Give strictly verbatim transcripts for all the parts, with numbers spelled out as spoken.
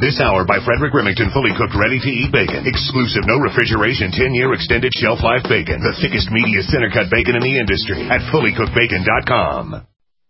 This hour by Frederick Remington, fully cooked, ready-to-eat bacon. Exclusive, no refrigeration, ten-year extended shelf life bacon. The thickest, meatiest center-cut bacon in the industry at fully cooked bacon dot com.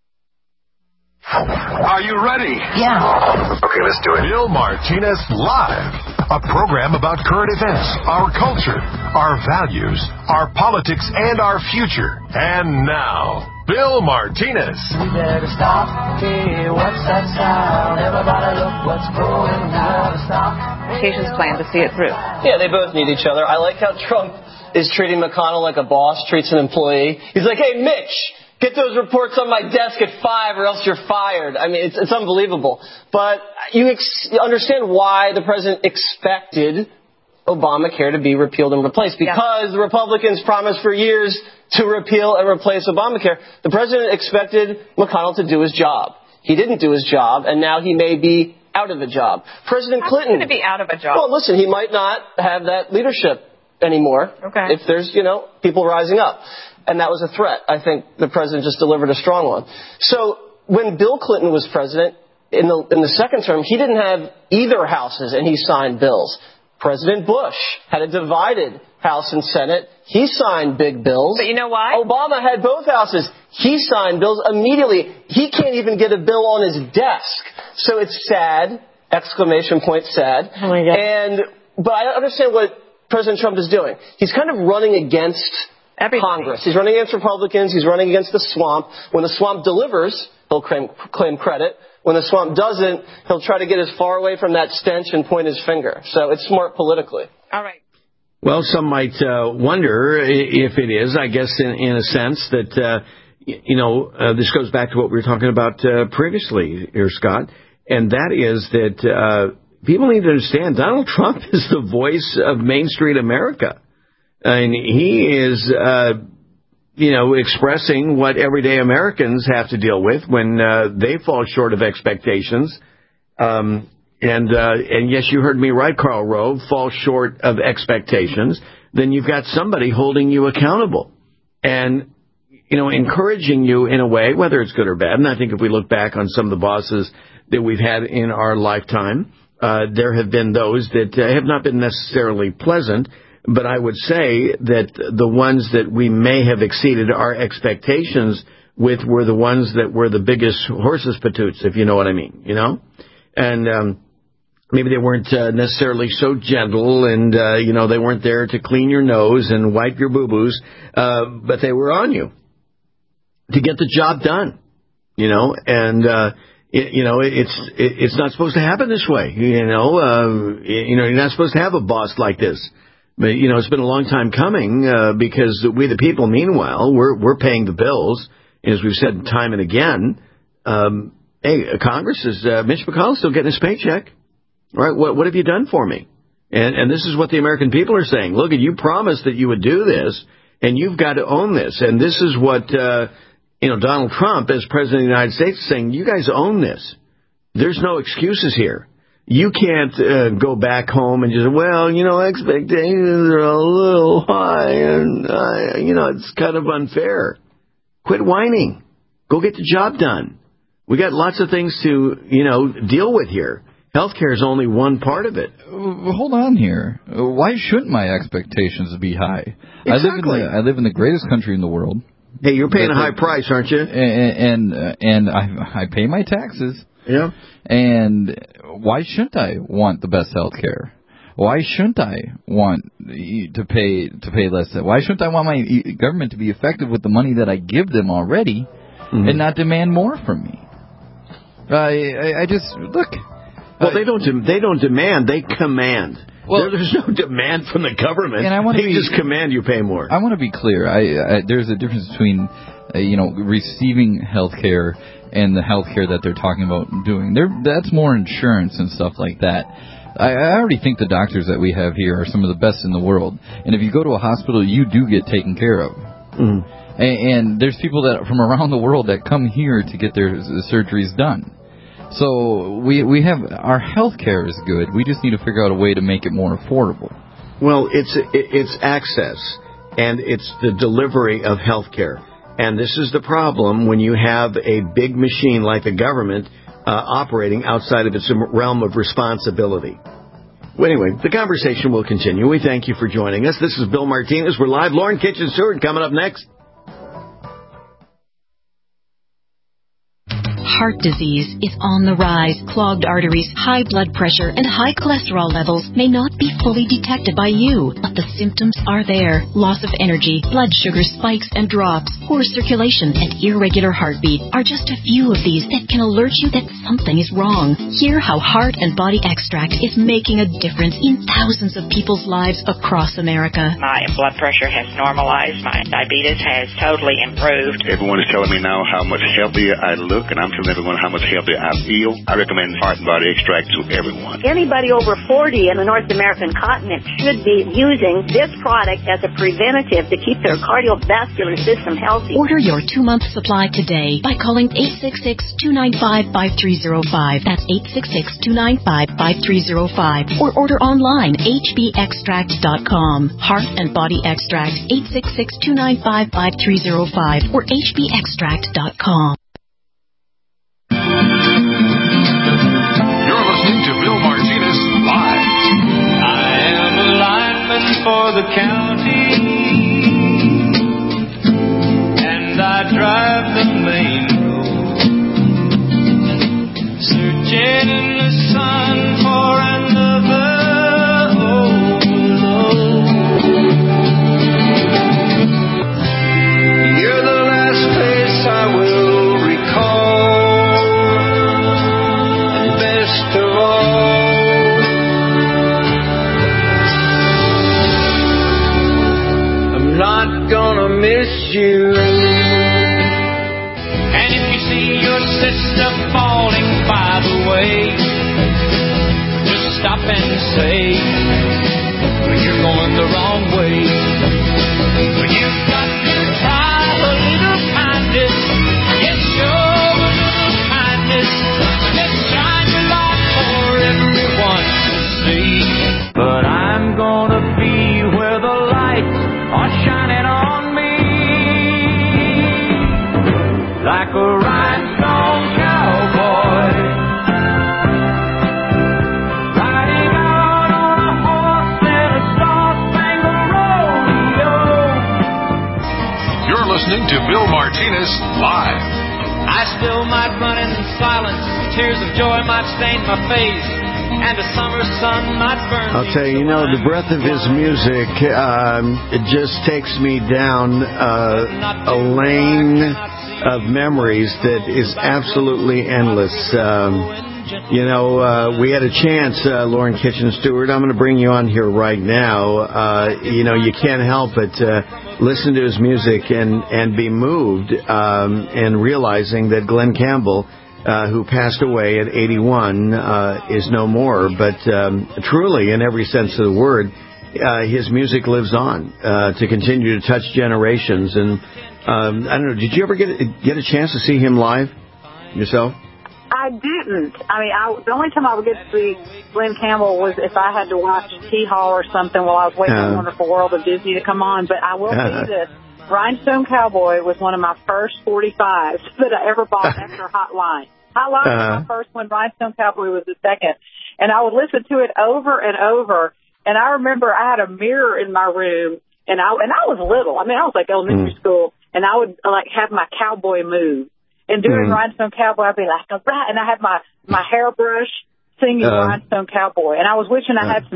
Are you ready? Yeah. Okay, let's do it. Bill Martinez Live, a program about current events, our culture, our values, our politics, and our future. And now, Bill Martinez. We better stop. Hey, what's that sound? Everybody look what's going on. Stop. Communications plan to see it through. Yeah, they both need each other. I like how Trump is treating McConnell like a boss treats an employee. He's like, hey, Mitch, get those reports on my desk at five or else you're fired. I mean, it's, it's unbelievable. But you, ex- you understand why the president expected Obamacare to be repealed and replaced. Because yeah. the Republicans promised for years to repeal and replace Obamacare. The president expected McConnell to do his job. He didn't do his job, and now he may be out of a job. President How's Clinton... How's he going to be out of a job? Well, listen, he might not have that leadership anymore. Okay. If there's, you know, people rising up. And that was a threat. I think the president just delivered a strong one. So when Bill Clinton was president, in the in the second term, he didn't have either houses, and he signed bills. President Bush had a divided House and Senate. He signed big bills. But you know why? Obama had both houses. He signed bills immediately. He can't even get a bill on his desk. So it's sad, exclamation point sad. Oh my God. And, but I understand what President Trump is doing. He's kind of running against Everything. Congress. He's running against Republicans. He's running against the swamp. When the swamp delivers, he'll claim, claim credit. When the swamp doesn't, he'll try to get as far away from that stench and point his finger. So it's smart politically. All right. Well, some might uh, wonder if it is, I guess, in, in a sense that, uh, you know, uh, this goes back to what we were talking about uh, previously here, Scott, and that is that uh, people need to understand Donald Trump is the voice of Main Street America. And he is, uh, you know, expressing what everyday Americans have to deal with when uh, they fall short of expectations. Um, and, uh, and yes, you heard me right, Karl Rove, fall short of expectations. Then you've got somebody holding you accountable and, you know, encouraging you in a way, whether it's good or bad. And I think if we look back on some of the bosses that we've had in our lifetime, uh, there have been those that uh, have not been necessarily pleasant. But I would say that the ones that we may have exceeded our expectations with were the ones that were the biggest horses patoots, if you know what I mean, you know? And um, maybe they weren't uh, necessarily so gentle and, uh, you know, they weren't there to clean your nose and wipe your boo-boos, uh, but they were on you to get the job done, you know? And, uh, it, you know, it's it, it's not supposed to happen this way, you know? Uh, you know, you're not supposed to have a boss like this. But, you know, it's been a long time coming uh, because we the people, meanwhile, we're we're paying the bills. As we've said time and again, um, hey, Congress is, uh, Mitch McConnell's still getting his paycheck. All right, what, what have you done for me? And, and this is what the American people are saying. Look, you promised that you would do this, and you've got to own this. And this is what, uh, you know, Donald Trump, as President of the United States, is saying, you guys own this. There's no excuses here. You can't uh, go back home and just, well, you know, expectations are a little high, and, uh, you know, it's kind of unfair. Quit whining. Go get the job done. We got lots of things to, you know, deal with here. Healthcare is only one part of it. Hold on here. Why shouldn't my expectations be high? Exactly. I live in the, I live in the greatest country in the world. Hey, you're paying a high price, aren't you? And and, uh, and I, I pay my taxes. Yeah. And why shouldn't I want the best health care? Why shouldn't I want to pay to pay less? Why shouldn't I want my government to be effective with the money that I give them already, mm-hmm. and not demand more from me? I I, I just look. Well, I, they don't de- they don't demand. They command. Well, there's no demand from the government. And I want they to be, just command you pay more. I want to be clear. I, I there's a difference between uh, you know receiving health care and the health care that they're talking about doing. They're, that's more insurance and stuff like that. I, I already think the doctors that we have here are some of the best in the world. And if you go to a hospital, you do get taken care of. Mm-hmm. And, and there's people that from around the world that come here to get their surgeries done. So we we have our health care is good. We just need to figure out a way to make it more affordable. Well, it's it's access, and it's the delivery of health care. And this is the problem when you have a big machine like the government uh, operating outside of its realm of responsibility. Well, anyway, the conversation will continue. We thank you for joining us. This is Bill Martinez. We're live. Lauren Kitchen Stewart coming up next. Heart disease is on the rise. Clogged arteries, high blood pressure, and high cholesterol levels may not be fully detected by you, but the symptoms are there. Loss of energy, blood sugar spikes and drops, poor circulation, and irregular heartbeat are just a few of these that can alert you that something is wrong. Hear how Heart and Body Extract is making a difference in thousands of people's lives across America. My blood pressure has normalized. My diabetes has totally improved. Everyone is telling me now how much healthier I look, and I'm telling everyone how much healthier I feel. I recommend Heart and Body Extract to everyone. Anybody over forty in the North American continent should be using this product as a preventative to keep their cardiovascular system healthy. Order your two-month supply today by calling eight six six, two nine five, five three zero five. That's eight six six, two nine five, five three zero five. Or order online, h b extract dot com. Heart and Body Extract, eight six six, two nine five, five three zero five or h b extract dot com. You're listening to Bill Martinez Live. I am a lineman for the county, and I drive the main road, searching in the sun for another overload. You're the last place I will recall. Not gonna miss you. And if you see your sister falling by the way, just stop and say, you're going the wrong way. You've got to try a little kindness. Yes, show a little kindness. Let's shine your light for everyone to see. But I'm gonna be where the lights are shining on me, like a rhinestone cowboy, riding out on a horse in a star-spangled rodeo. You're listening to Bill Martinez Live. I still might run in silence, tears of joy might stain my face, and a summer sun might burn. I'll tell you, you know, the breadth of his music, um, it just takes me down uh, a lane of memories that is absolutely endless. Um, you know, uh, we had a chance, uh, Lauren Kitchen Stewart. I'm going to bring you on here right now. Uh, you know, you can't help but uh, listen to his music and, and be moved um, and realizing that Glenn Campbell, Uh, who passed away at eighty-one, uh, is no more. But um, truly, in every sense of the word, uh, his music lives on uh, to continue to touch generations. And um, I don't know, did you ever get get a chance to see him live yourself? I didn't. I mean, I, the only time I would get to see Glenn Campbell was if I had to watch T-Haul or something while I was waiting for uh, Wonderful World of Disney to come on. But I will uh, tell you this. Rhinestone Cowboy was one of my first forty-fives that I ever bought after Hotline. Hotline uh, was my first one. Rhinestone Cowboy was the second. And I would listen to it over and over. And I remember I had a mirror in my room, and I and I was little. I mean, I was like elementary mm. school, and I would like have my cowboy move. And during mm. Rhinestone Cowboy, I'd be like, all right. And I had my, my hairbrush singing uh, Rhinestone Cowboy. And I was wishing I had some.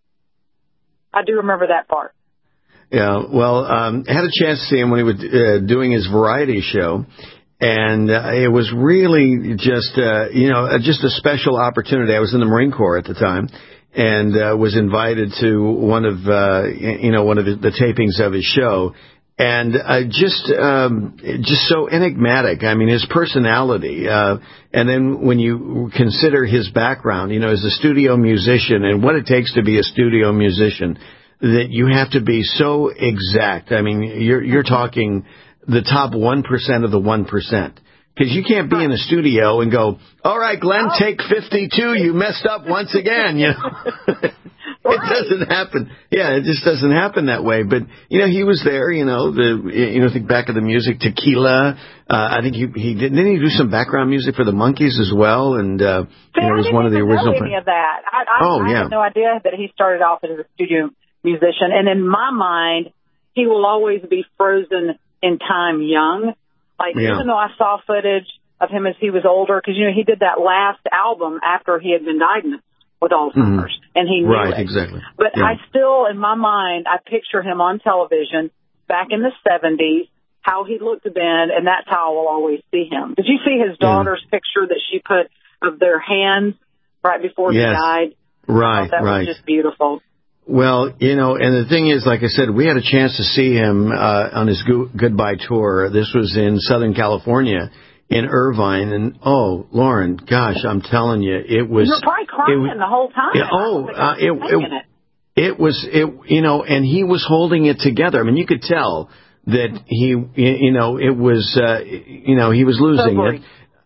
I do remember that part. Yeah, well, um, I had a chance to see him when he was uh, doing his variety show, and uh, it was really just, uh, you know, just a special opportunity. I was in the Marine Corps at the time, and uh, was invited to one of, uh, you know, one of the, the tapings of his show, and uh, just, um, just so enigmatic. I mean, his personality, uh, and then when you consider his background, you know, as a studio musician and what it takes to be a studio musician, that you have to be so exact. I mean, you're you're talking the top one percent of the one percent. Because you can't be in a studio and go, all right, Glenn, take fifty-two. You messed up once again. You know, it doesn't happen. Yeah, it just doesn't happen that way. But, you know, he was there, you know, the, you know, think back of the music, Tequila. Uh, I think he, he did, didn't he do some background music for the Monkees as well? And, uh, See, you know, I was one of the didn't original. know any of that. I, I, oh, I yeah. had no idea that he started off as a studio musician. And in my mind, he will always be frozen in time young. Like, yeah. even though I saw footage of him as he was older, because, you know, he did that last album after he had been diagnosed with Alzheimer's, mm-hmm. and he knew right, it. exactly. But yeah. I still, in my mind, I picture him on television back in the seventies, how he looked then, and that's how I will always see him. Did you see his daughter's yeah. picture that she put of their hands right before yes. he died? Right, that right. was just beautiful. Well, you know, and the thing is, like I said, we had a chance to see him uh, on his go- goodbye tour. This was in Southern California, in Irvine, and oh, Lauren, gosh, I'm telling you, it was. You were probably crying it, the whole time. It, oh, uh, it, it, it. it was, it, you know, and he was holding it together. I mean, you could tell that he, you know, it was, uh, you know, he was losing so it,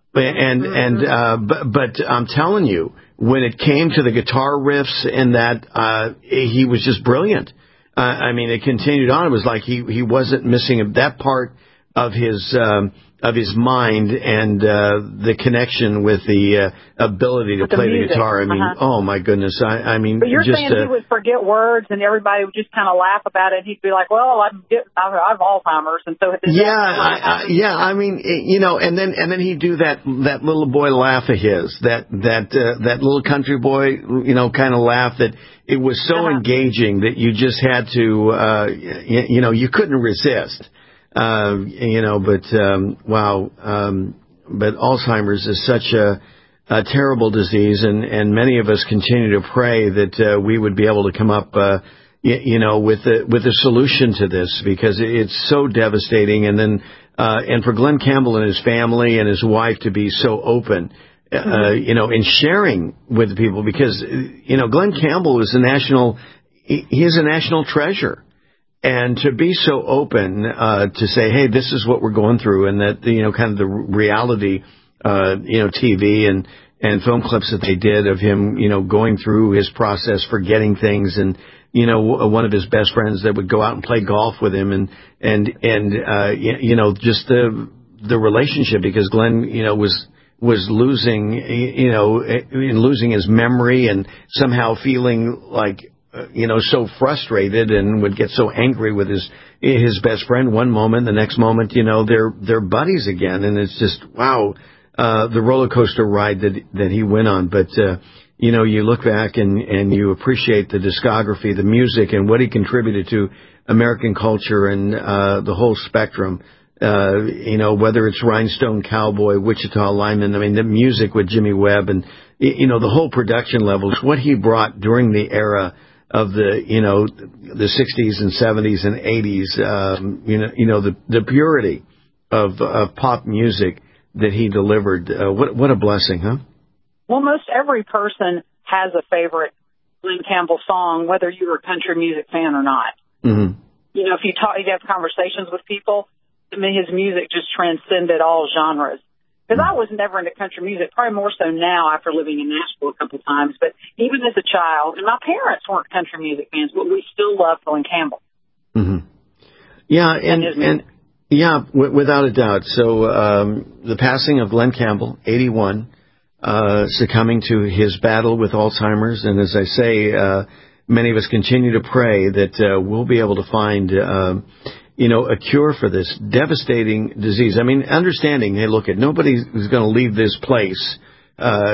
and mm-hmm. and uh, but but I'm telling you, when it came to the guitar riffs and that, uh, he was just brilliant. Uh, I mean, it continued on. It was like he, he wasn't missing that part of his, um, of his mind and, uh, the connection with the, uh, ability to with play the, the guitar. I mean, uh-huh. oh my goodness. I, I mean, but you're just, saying uh, he would forget words and everybody would just kind of laugh about it. And he'd be like, well, I'm getting, I have Alzheimer's. And so, yeah, I, I, yeah, I mean, you know, and then, and then he'd do that, that little boy laugh of his, that, that, uh, that little country boy, you know, kind of laugh that it was so uh-huh. engaging that you just had to, uh, you, you know, you couldn't resist. Uh, you know, but, um, wow, um, but Alzheimer's is such a, a terrible disease, and, and many of us continue to pray that, uh, we would be able to come up, uh, you, you know, with a, with a solution to this, because it's so devastating. And then, uh, and for Glenn Campbell and his family and his wife to be so open, uh, you know, in sharing with people, because, you know, Glenn Campbell is a national, he, he is a national treasure. And to be so open, uh, to say, hey, this is what we're going through, and that, you know, kind of the reality, uh, you know, T V and, and film clips that they did of him, you know, going through his process, forgetting things, and, you know, one of his best friends that would go out and play golf with him, and, and, and, uh, you know, just the, the relationship, because Glenn, you know, was, was losing, you know, losing his memory and somehow feeling like, you know, so frustrated, and would get so angry with his his best friend one moment, the next moment, you know, they're they're buddies again, and it's just wow, uh, the roller coaster ride that that he went on. But uh, you know, you look back and and you appreciate the discography, the music, and what he contributed to American culture and uh, the whole spectrum. Uh, you know, whether it's Rhinestone Cowboy, Wichita Lineman, I mean, the music with Jimmy Webb, and you know, the whole production levels, what he brought during the era of the, you know, the sixties and seventies and eighties, um, you know, you know, the, the purity of, of pop music that he delivered. Uh, what, what a blessing, huh? Well, most every person has a favorite Glenn Campbell song, whether you're a country music fan or not. Mm-hmm. You know, if you talk, you have conversations with people, I mean, his music just transcended all genres. Because I was never into country music, probably more so now after living in Nashville a couple of times. But even as a child, and my parents weren't country music fans, but we still loved Glenn Campbell. Mm-hmm. Yeah, and, and, and yeah, w- without a doubt. So um, the passing of Glenn Campbell, eighty-one, uh, succumbing to his battle with Alzheimer's, and as I say, uh, many of us continue to pray that uh, we'll be able to find. Uh, you know, a cure for this devastating disease. I mean, understanding, hey, look, at nobody is going to leave this place, uh,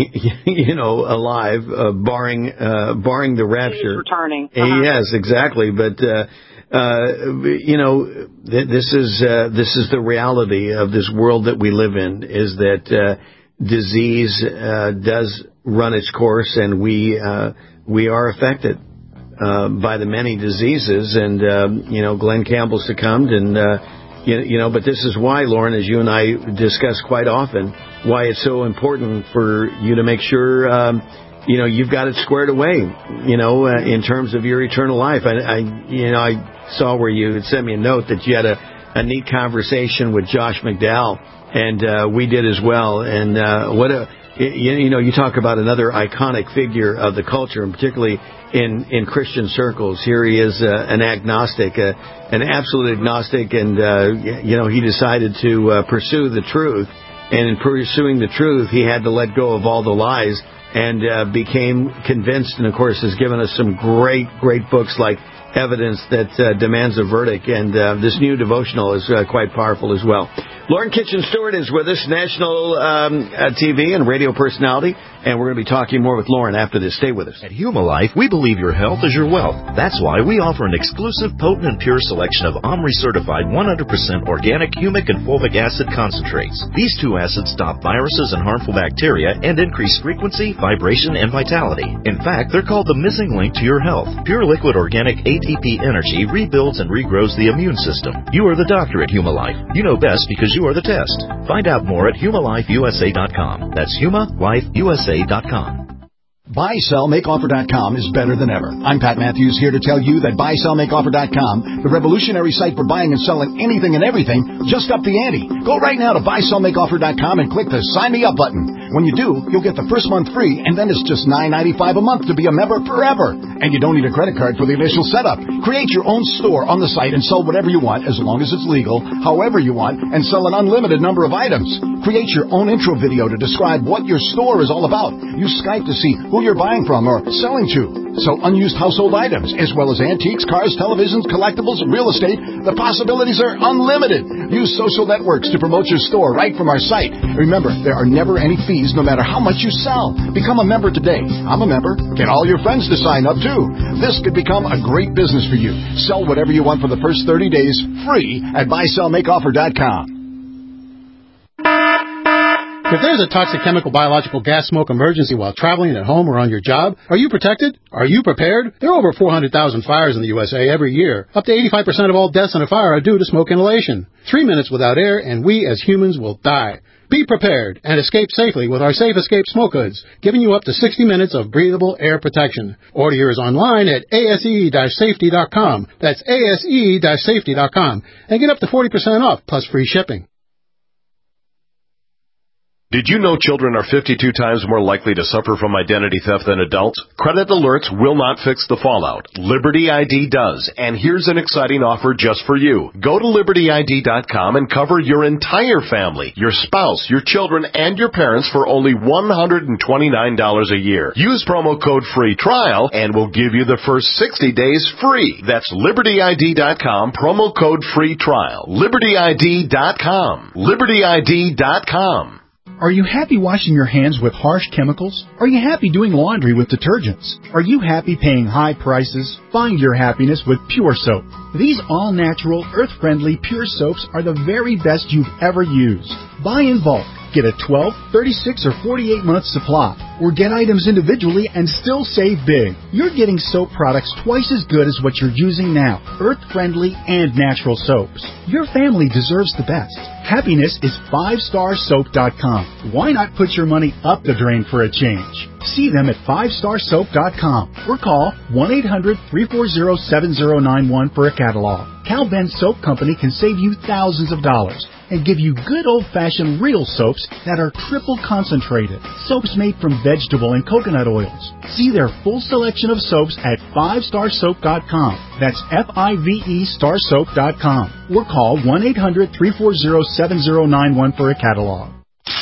you know, alive, uh, barring, uh, barring the rapture. He's returning. Uh-huh. Yes, exactly. But, uh, uh, you know, th- this is, uh, this is the reality of this world that we live in, is that, uh, disease, uh, does run its course, and we, uh, we are affected. Uh, by the many diseases, and, uh, you know, Glenn Campbell succumbed, and, uh, you, you know, but this is why, Lauren, as you and I discuss quite often, why it's so important for you to make sure, um, you know, you've got it squared away, you know, uh, in terms of your eternal life. I, I, you know, I saw where you had sent me a note that you had a, a neat conversation with Josh McDowell, and, uh, we did as well, and, uh, what a, you, you know, you talk about another iconic figure of the culture, and particularly in, in Christian circles. Here he is, uh, an agnostic, uh, an absolute agnostic, and, uh, you know, he decided to uh, pursue the truth. And in pursuing the truth, he had to let go of all the lies and uh, became convinced, and, of course, has given us some great, great books like Evidence That uh, Demands a Verdict, and uh, this new devotional is uh, quite powerful as well. Lauren Kitchen Stewart is with us, national um, uh, T V and radio personality, and we're going to be talking more with Lauren after this. Stay with us. At Humalife, we believe your health is your wealth. That's why we offer an exclusive, potent, and pure selection of OMRI-certified one hundred percent organic humic and fulvic acid concentrates. These two acids stop viruses and harmful bacteria and increase frequency, vibration, and vitality. In fact, they're called the missing link to your health. Pure liquid organic A T P energy rebuilds and regrows the immune system. You are the doctor at Humalife. You know best because you are the test. Find out more at Humalife U S A dot com. That's Humalife U S A dot com. buy sell make offer dot com is better than ever. I'm Pat Matthews, here to tell you that buy sell make offer dot com, the revolutionary site for buying and selling anything and everything, just upped the ante. Go right now to buy sell make offer dot com and click the Sign Me Up button. When you do, you'll get the first month free, and then it's just nine ninety-five a month to be a member forever. And you don't need a credit card for the initial setup. Create your own store on the site and sell whatever you want, as long as it's legal, however you want, and sell an unlimited number of items. Create your own intro video to describe what your store is all about. Use Skype to see who you're buying from or selling to. Sell unused household items, as well as antiques, cars, televisions, collectibles, real estate. The possibilities are unlimited. Use social networks to promote your store right from our site. Remember, there are never any fees no matter how much you sell. Become a member today. I'm a member. Get all your friends to sign up too. This could become a great business for you. Sell whatever you want for the first thirty days free at buy sell make offer dot com. If there's a toxic chemical, biological, gas, smoke emergency while traveling at home or on your job, are you protected? Are you prepared? There are over four hundred thousand fires in the U S A every year. Up to eighty-five percent of all deaths in a fire are due to smoke inhalation. Three minutes without air, and we as humans will die. Be prepared and escape safely with our Safe Escape Smoke Hoods, giving you up to sixty minutes of breathable air protection. Order yours online at A S E safety dot com. That's A S E safety dot com. And get up to forty percent off, plus free shipping. Did you know children are fifty-two times more likely to suffer from identity theft than adults? Credit alerts will not fix the fallout. Liberty I D does, and here's an exciting offer just for you. Go to Liberty I D dot com and cover your entire family, your spouse, your children, and your parents for only one hundred twenty-nine dollars a year. Use promo code FREE TRIAL, and we'll give you the first sixty days free. That's Liberty I D dot com, promo code FREE TRIAL. Liberty I D dot com. Liberty I D dot com. Are you happy washing your hands with harsh chemicals? Are you happy doing laundry with detergents? Are you happy paying high prices? Find your happiness with Pure Soap. These all-natural, earth-friendly Pure Soaps are the very best you've ever used. Buy in bulk. Get a twelve, thirty-six, or forty-eight month supply. Or get items individually and still save big. You're getting soap products twice as good as what you're using now. Earth-friendly and natural soaps. Your family deserves the best. Happiness is five star soap dot com. Why not put your money up the drain for a change? See them at five star soap dot com or call one eight hundred, three four zero, seven zero nine one for a catalog. Cal Ben Soap Company can save you thousands of dollars and give you good old-fashioned real soaps that are triple concentrated. Soaps made from vegetable and coconut oils. See their full selection of soaps at five star soap dot com. That's F I V E star soap dot com. Or call one eight hundred, three four zero, seven zero nine one for a catalog.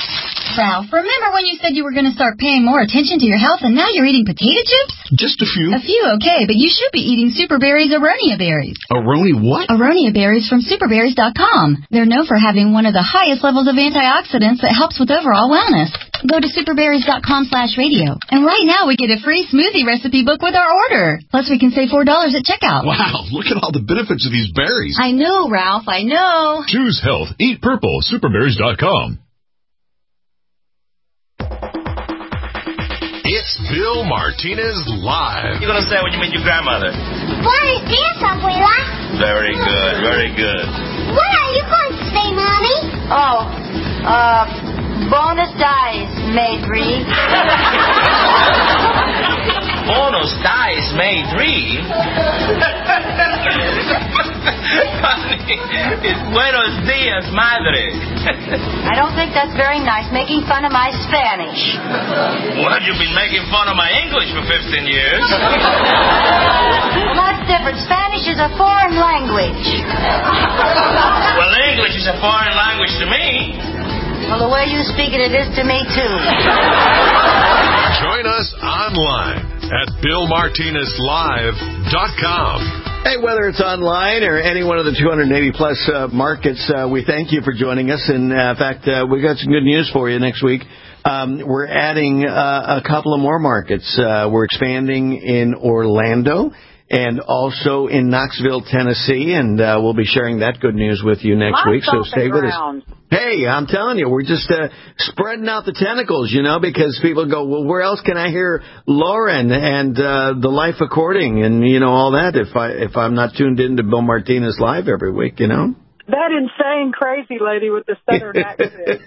Ralph, remember when you said you were going to start paying more attention to your health and now you're eating potato chips? Just a few. A few, okay, but you should be eating Super Berries Aronia berries. Aronia what? Aronia berries from super berries dot com. They're known for having one of the highest levels of antioxidants that helps with overall wellness. Go to super berries dot com slash radio. And right now we get a free smoothie recipe book with our order. Plus we can save four dollars at checkout. Wow, look at all the benefits of these berries. I know, Ralph, I know. Choose health. Eat purple. super berries dot com. It's Bill Martinez Live. You're going to say what you mean your grandmother. What is this, Abuela? Very good, very good. What are you going to say, Mommy? Oh, uh, bonus dice, Maydree. Bonus dice, Maydree? It's buenos dias, madre. I don't think that's very nice, making fun of my Spanish. What, you've been making fun of my English for fifteen years? Well, that's different. Spanish is a foreign language. Well, English is a foreign language to me. Well, the way you speak it, it is to me, too. Join us online at Bill Martinez Live dot com. Hey, whether it's online or any one of the two hundred eighty plus uh, markets, uh, we thank you for joining us. And uh, in fact, uh, we got some good news for you next week. Um, we're adding uh, a couple of more markets. Uh, we're expanding in Orlando and also in Knoxville, Tennessee, and uh, we'll be sharing that good news with you next My week. So stay with us. ground. Hey, I'm telling you, we're just uh, spreading out the tentacles, you know, because people go, well, where else can I hear Lauren and uh, the Life According and, you know, all that if, I, if I'm not tuned in to Bill Martinez Live every week, you know? That insane crazy lady with the southern accent.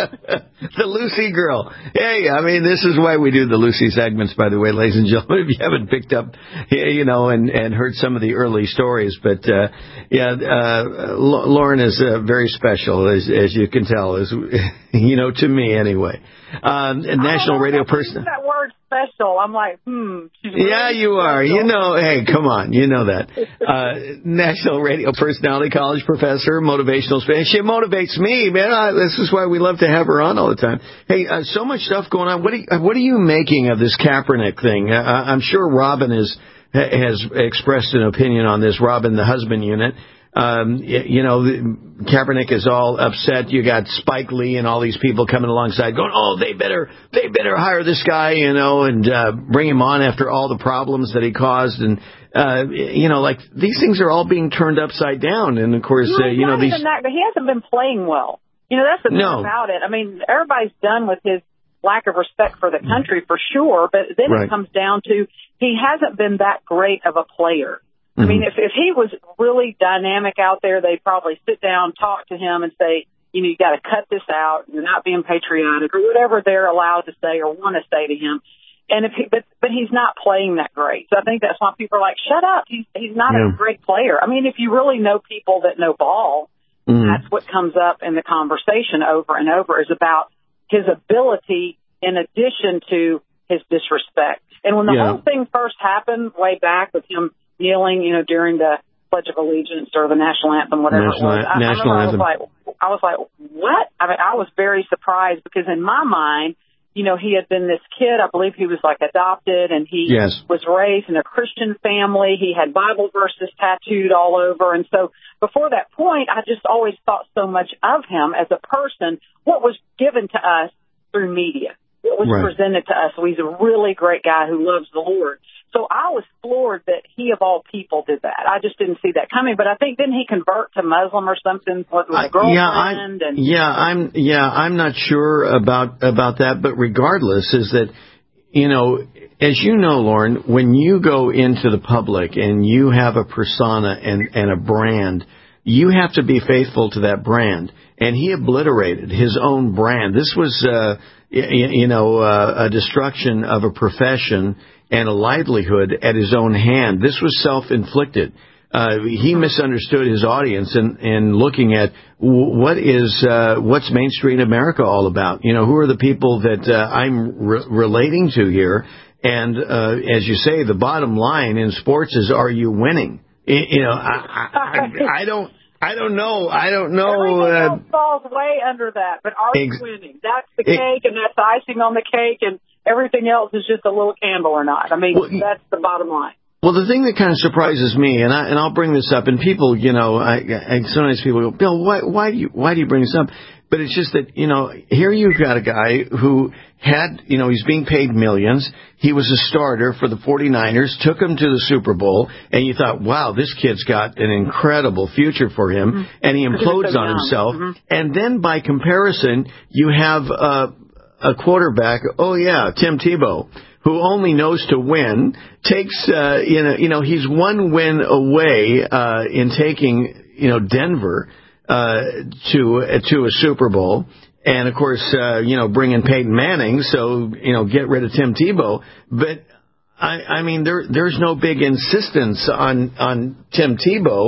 The Lucy girl. Hey, I mean, this is why we do the Lucy segments, by the way, ladies and gentlemen, if you haven't picked up, you know, and, and heard some of the early stories. But, uh, yeah, uh, Lauren is uh, very special, as, as you can tell, as, you know, to me anyway. Um, a national radio person. That word special, I'm like, hmm. She's really yeah, you are. special. You know, hey, come on. You know that. Uh, national radio personality, college professor, motivational speaker. She motivates me, man. I, this is why we love to have her on all the time. Hey, uh, so much stuff going on. What are you, what are you making of this Kaepernick thing? Uh, I'm sure Robin is, has expressed an opinion on this. Robin, the husband unit. Um, you know, Kaepernick is all upset. You got Spike Lee and all these people coming alongside going, oh, they better, they better hire this guy, you know, and, uh, bring him on after all the problems that he caused. And, uh, you know, like these things are all being turned upside down. And of course, no, uh, you know, not these. Even that, but he hasn't been playing well. You know, that's the thing No. about it. I mean, everybody's done with his lack of respect for the country for sure, but then Right. it comes down to he hasn't been that great of a player. I mean, if, if he was really dynamic out there, they'd probably sit down, talk to him, and say, you know, you got to cut this out. You're not being patriotic, or whatever they're allowed to say or want to say to him. And if he, but but he's not playing that great, so I think that's why people are like, shut up. He's he's not Yeah. a great player. I mean, if you really know people that know ball, Mhm. that's what comes up in the conversation over and over is about his ability in addition to his disrespect. And when the Yeah. whole thing first happened way back with him kneeling, you know, during the Pledge of Allegiance or the national anthem, whatever National, it was. I, national I, anthem. I was like, I was like, what? I mean, I was very surprised because in my mind, you know, he had been this kid. I believe he was like adopted, and he Yes. was raised in a Christian family. He had Bible verses tattooed all over, and so before that point, I just always thought so much of him as a person. What was given to us through media, what was Right. presented to us. So he's a really great guy who loves the Lord. So I was floored that he, of all people, did that. I just didn't see that coming. But I think, didn't he convert to Muslim or something with a girlfriend? Yeah, I'm, and yeah, I'm, yeah, I'm not sure about about that. But regardless, is that, you know, as you know, Lauren, when you go into the public and you have a persona and and a brand, you have to be faithful to that brand. And he obliterated his own brand. This was, uh, you, you know, uh, a destruction of a profession and a livelihood at his own hand. This was self-inflicted. Uh, he misunderstood his audience and, and looking at w- what is, uh, what's Main Street America all about? You know, who are the people that uh, I'm re- relating to here? And, uh, as you say, the bottom line in sports is, are you winning? Y- You know, I, I, I, I don't, I don't know. I don't know. everything Uh, else falls way under that. But are you ex- winning? That's the ex- cake, and that's the icing on the cake, and everything else is just a little candle or not. I mean, Well, that's the bottom line. Well, the thing that kind of surprises me, and I and I'll bring this up, and people, you know, I, I sometimes people go, Bill, why why do you why do you bring this up? But it's just that, you know, here you've got a guy who had, you know, he's being paid millions. He was a starter for the forty-niners, took him to the Super Bowl, and you thought, wow, this kid's got an incredible future for him, mm-hmm. and he implodes so on young. himself. Mm-hmm. And then by comparison, you have uh, a quarterback, oh yeah, Tim Tebow, who only knows to win, takes, uh, you know, you know, he's one win away, uh, in taking, you know, Denver, uh, to, uh, to a Super Bowl. And of course, uh, you know, bring in Peyton Manning. So, you know, get rid of Tim Tebow. But I, I mean, there, there's no big insistence on, on Tim Tebow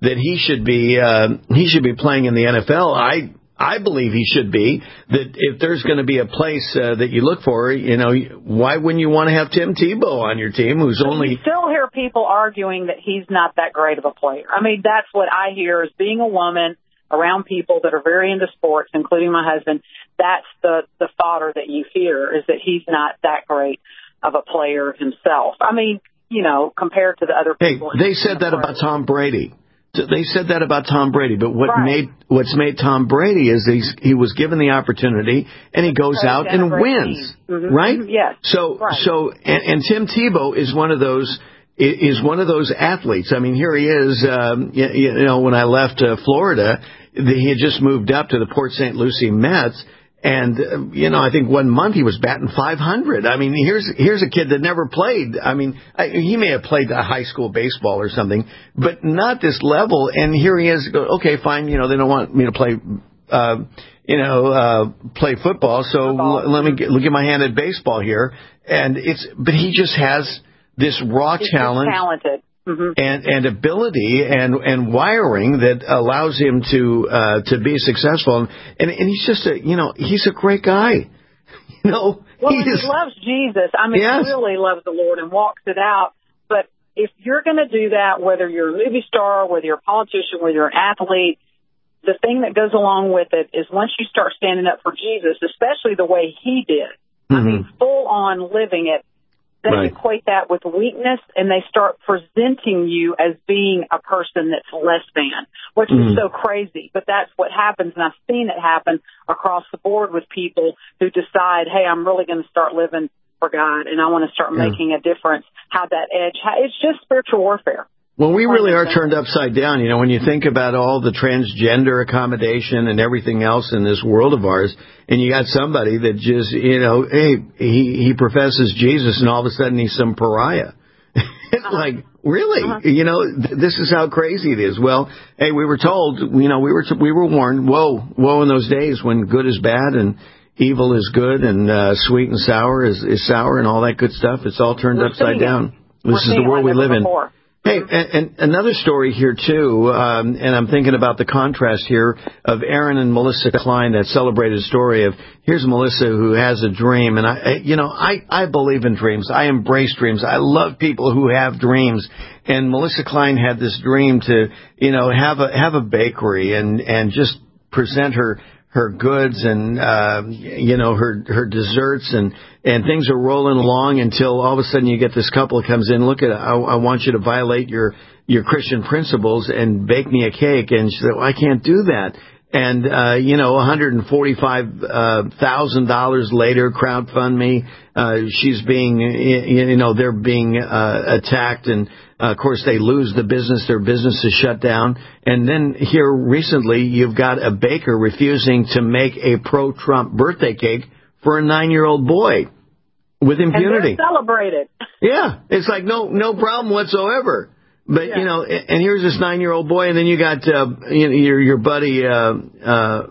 that he should be uh, he should be playing in the N F L. I I believe he should be. That if there's going to be a place uh, that you look for, you know, why wouldn't you want to have Tim Tebow on your team, who's but only... You still hear people arguing that he's not that great of a player. I mean, that's what I hear, is being a woman around people that are very into sports, including my husband. That's the, the fodder that you hear, is that he's not that great of a player himself. I mean, you know, compared to the other people. Hey, they said that about Tom Brady. They said that about Tom Brady, but what right. made what's made Tom Brady is he's, he was given the opportunity and he goes out and wins, mm-hmm. right? Yes. So right. so and, and Tim Tebow is one of those is one of those athletes. I mean, here he is. Um, you, you know, when I left uh, Florida, the, he had just moved up to the Port Saint Lucie Mets. And, uh, you know, I think one month he was batting five hundred. I mean, here's here's a kid that never played. I mean, I, he may have played a high school baseball or something, but not this level. And here he is. Okay, fine. You know, they don't want me to play, uh, you know, uh, play football. So l- let me get, get my hand at baseball here. And it's, but he just has this raw He's talent. talented. Mm-hmm. And, and ability and, and wiring that allows him to uh, to be successful. And, and he's just a, you know, he's a great guy. You know, well, he, and is, he loves Jesus. I mean, yes. he really loves the Lord and walks it out. But if you're going to do that, whether you're a movie star, whether you're a politician, whether you're an athlete, the thing that goes along with it is once you start standing up for Jesus, especially the way he did, mm-hmm. I mean, full on living it, they right. equate that with weakness, and they start presenting you as being a person that's less than, which mm. is so crazy. But that's what happens, and I've seen it happen across the board with people who decide, hey, I'm really going to start living for God, and I want to start yeah. making a difference. How that edge, it's just spiritual warfare. Well, we really are turned upside down. You know, when you think about all the transgender accommodation and everything else in this world of ours, and you got somebody that just, you know, hey, he, he professes Jesus, and all of a sudden he's some pariah. It's uh-huh. like, really? Uh-huh. You know, th- this is how crazy it is. Well, hey, we were told, you know, we were t- we were warned, woe, woe in those days when good is bad and evil is good and uh, sweet and sour is, is sour and all that good stuff. It's all turned we're upside down. We're This is the world we live in. Before. Hey, and, and another story here, too, um, and I'm thinking about the contrast here of Aaron and Melissa Klein, that celebrated story of, here's Melissa who has a dream, and, I, you know, I, I believe in dreams. I embrace dreams. I love people who have dreams. And Melissa Klein had this dream to, you know, have a have a bakery and, and just present her her goods and, uh, you know, her, her desserts and, and things are rolling along until all of a sudden you get this couple that comes in, look at, I, I want you to violate your, your Christian principles and bake me a cake. And she said, well, I can't do that. And, uh, you know, one hundred forty-five thousand dollars later, crowdfund uh, she's being, you know, they're being, uh, attacked and, Uh, of course, they lose the business. Their business is shut down. And then here recently, you've got a baker refusing to make a pro-Trump birthday cake for a nine-year-old boy with impunity. And they're celebrated. Yeah. It's like no no problem whatsoever. But, yeah. you know, and here's this nine-year-old boy, and then you got uh, your, your buddy uh, uh,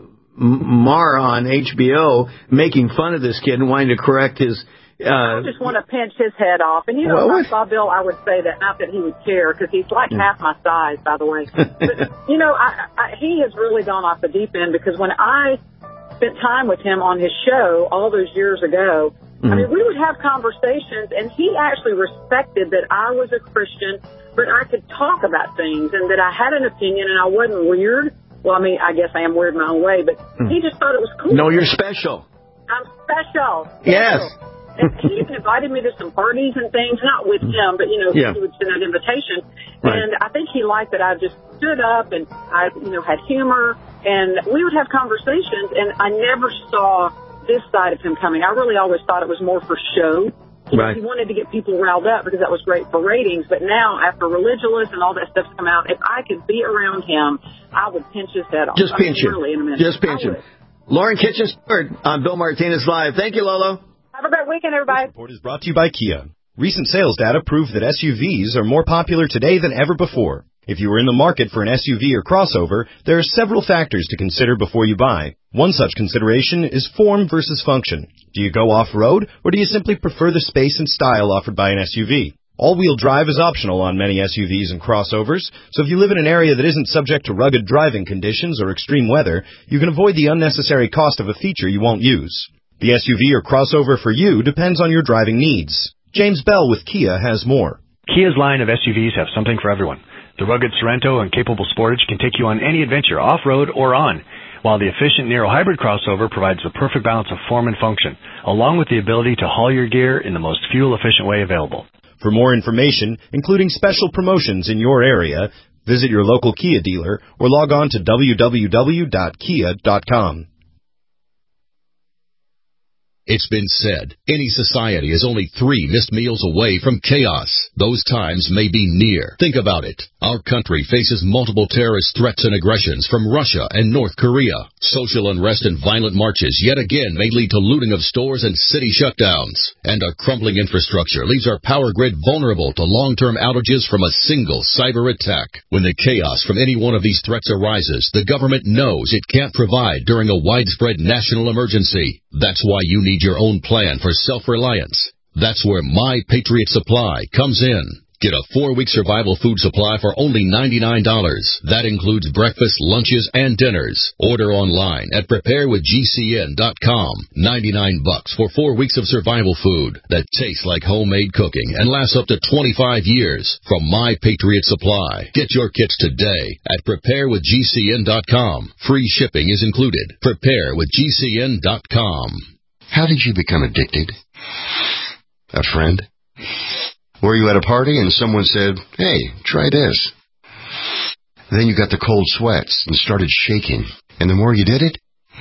Mara on H B O making fun of this kid and wanting to correct his... Uh, I just want to pinch his head off. And, you know, if I saw Bill, I would say that, not that he would care, because he's like half my size, by the way. But, you know, I, I, he has really gone off the deep end, because when I spent time with him on his show all those years ago, mm-hmm. I mean, we would have conversations, and he actually respected that I was a Christian, but I could talk about things, and that I had an opinion, and I wasn't weird. Well, I mean, I guess I am weird in my own way, but mm. he just thought it was cool. No, you're special. I'm special. Yes. Special. And he even invited me to some parties and things, not with him, but, you know, yeah. he would send out invitations. Right. And I think he liked that I just stood up and I, you know, had humor. And we would have conversations, and I never saw this side of him coming. I really always thought it was more for show. Right. He wanted to get people riled up because that was great for ratings. But now, after Religulous and all that stuff's come out, if I could be around him, I would pinch his head off. Just pinch I mean, him. Really, in a minute. Just pinch him. Lauren Kitchens on Bill Martinez Live. Thank you, Lolo. Have a great weekend, everybody. This report is brought to you by Kia. Recent sales data prove that S U Vs are more popular today than ever before. If you are in the market for an S U V or crossover, there are several factors to consider before you buy. One such consideration is form versus function. Do you go off-road, or do you simply prefer the space and style offered by an S U V? All-wheel drive is optional on many S U Vs and crossovers, so if you live in an area that isn't subject to rugged driving conditions or extreme weather, you can avoid the unnecessary cost of a feature you won't use. The S U V or crossover for you depends on your driving needs. James Bell with Kia has more. Kia's line of S U Vs have something for everyone. The rugged Sorento and capable Sportage can take you on any adventure, off-road or on, while the efficient Nero Hybrid crossover provides the perfect balance of form and function, along with the ability to haul your gear in the most fuel-efficient way available. For more information, including special promotions in your area, visit your local Kia dealer or log on to w w w dot kia dot com. It's been said, any society is only three missed meals away from chaos. Those times may be near. Think about it. Our country faces multiple terrorist threats and aggressions from Russia and North Korea. Social unrest and violent marches yet again may lead to looting of stores and city shutdowns. And our crumbling infrastructure leaves our power grid vulnerable to long-term outages from a single cyber attack. When the chaos from any one of these threats arises, the government knows it can't provide during a widespread national emergency. That's why you need your own plan for self-reliance. That's where My Patriot Supply comes in. Get a four-week survival food supply for only ninety-nine dollars. That includes breakfast, lunches, and dinners. Order online at prepare with G C N dot com. ninety-nine bucks for four weeks of survival food that tastes like homemade cooking and lasts up to twenty-five years from My Patriot Supply. Get your kits today at prepare with G C N dot com. Free shipping is included. prepare with G C N dot com. How did you become addicted? A friend? Were you at a party and someone said, hey, try this? Then you got the cold sweats and started shaking. And the more you did it,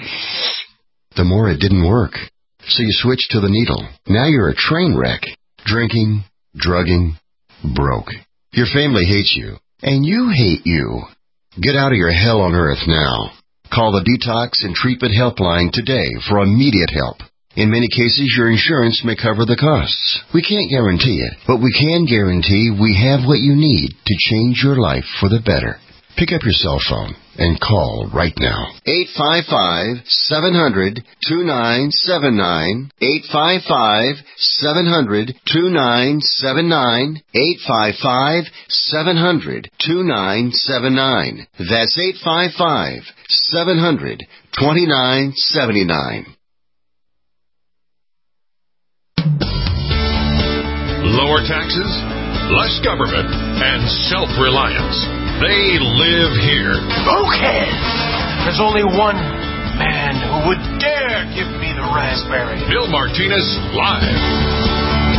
the more it didn't work. So you switched to the needle. Now you're a train wreck. Drinking, drugging, broke. Your family hates you. And you hate you. Get out of your hell on earth now. Call the Detox and Treatment Helpline today for immediate help. In many cases, your insurance may cover the costs. We can't guarantee it, but we can guarantee we have what you need to change your life for the better. Pick up your cell phone and call right now. eight five five, seven hundred, two nine seven nine. eight five five, seven hundred, two nine seven nine. eight five five, seven hundred, two nine seven nine. That's eight five five, seven hundred, two nine seven nine. Lower taxes, less government, and self-reliance. They live here. Okay. There's only one man who would dare give me the raspberry. Bill Martinez, live.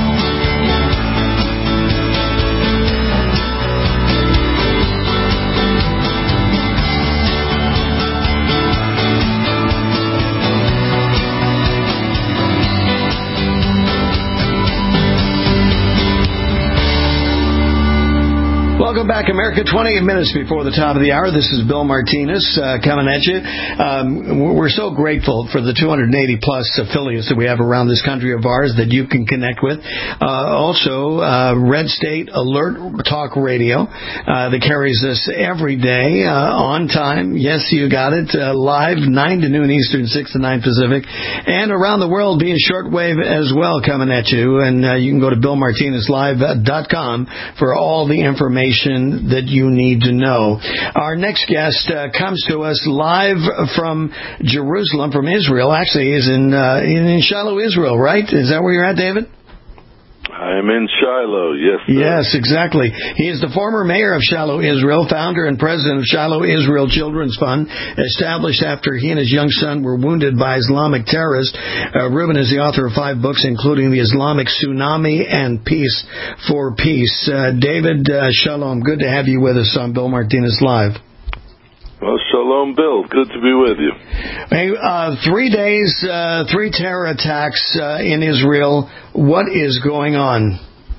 Welcome back, America. twenty-eight minutes before the top of the hour. This is Bill Martinez uh, coming at you. Um, we're so grateful for the two hundred eighty plus affiliates that we have around this country of ours that you can connect with. Uh, also, uh, Red State Alert Talk Radio uh, that carries us every day uh, on time. Yes, you got it. Uh, live, nine to noon Eastern, six to nine Pacific. And around the world via shortwave as well coming at you. And uh, you can go to bill martinez live dot com for all the information that you need to know. Our next guest uh, comes to us live from Jerusalem, from Israel. Actually, is in, uh, in Shiloh, Israel, right? Is that where you're at, David? I'm in Shiloh, yes, sir. Yes, exactly. He is the former mayor of Shiloh, Israel, founder and president of Shiloh Israel Children's Fund, established after he and his young son were wounded by Islamic terrorists. Uh, Reuben is the author of five books, including The Islamic Tsunami and Peace for Peace. Uh, David, uh, shalom. Good to have you with us on Bill Martinez Live. Well, shalom, Bill. Good to be with you. Hey, uh, three days, uh, three terror attacks uh, in Israel. What is going on?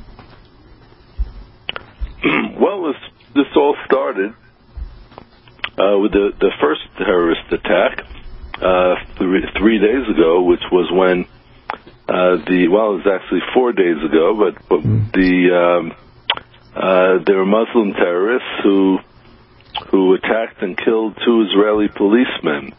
Well, this, this all started uh, with the, the first terrorist attack uh, three, three days ago, which was when uh, the, well, it was actually four days ago, but, but the um, uh, there were Muslim terrorists who who attacked and killed two Israeli policemen.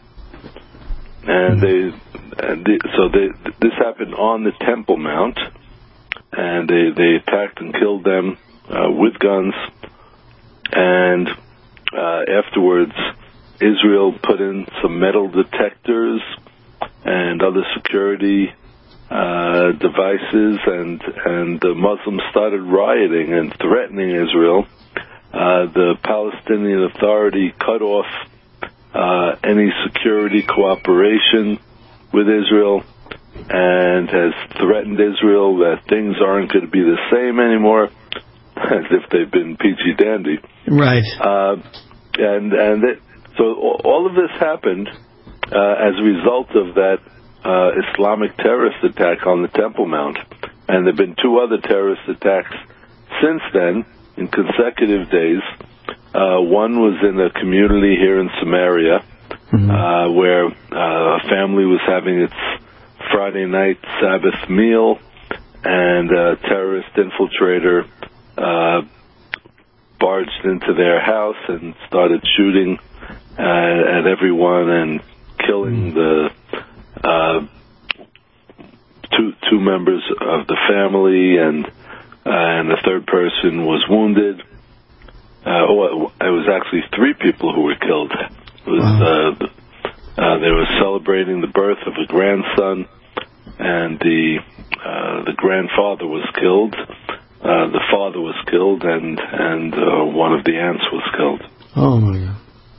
And they, and the, so they, this happened on the Temple Mount. and they, they attacked and killed them uh, with guns. And uh, afterwards, Israel put in some metal detectors and other security uh, devices, and, and the Muslims started rioting and threatening Israel. Uh, the Palestinian Authority cut off uh, any security cooperation with Israel and has threatened Israel that things aren't going to be the same anymore, as if they've been peachy dandy. Right. Uh, and and it, so all of this happened uh, as a result of that uh, Islamic terrorist attack on the Temple Mount. And there have been two other terrorist attacks since then in consecutive days. Uh, one was in a community here in Samaria, mm-hmm. uh, where uh, a family was having its Friday night Sabbath meal, and a terrorist infiltrator uh, barged into their house and started shooting uh, at everyone and killing the uh, two two members of the family, and uh, and the third person was wounded. Uh, oh, it was actually three people who were killed. It was, uh, uh, they were celebrating the birth of a grandson, and the uh, the grandfather was killed. Uh, the father was killed, and and uh, one of the aunts was killed. Oh my God!